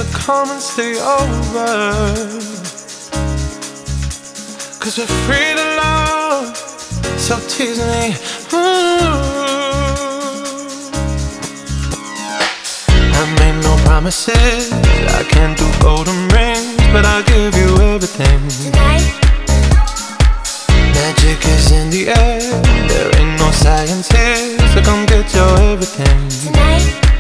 to come and stay over, 'cause we're free to love, so tease me. I made no promises, I can't do golden rings, but I'll give you everything. Tonight, Magic is in the air, there ain't no science here, so come get your everything. tonight.